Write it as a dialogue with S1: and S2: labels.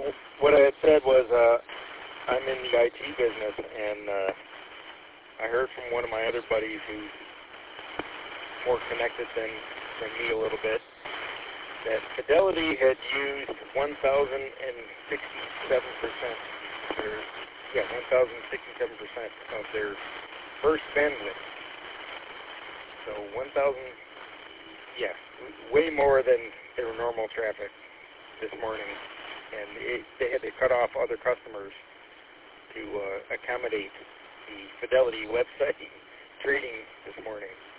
S1: what I had said was I'm in the IT business, and I heard from one of my other buddies who's more connected than me a little bit, that Fidelity had used 1,067%, 1,067% of their burst bandwidth. So 1,000, way more than their normal traffic this morning, and they had to cut off other customers to accommodate the Fidelity website trading this morning.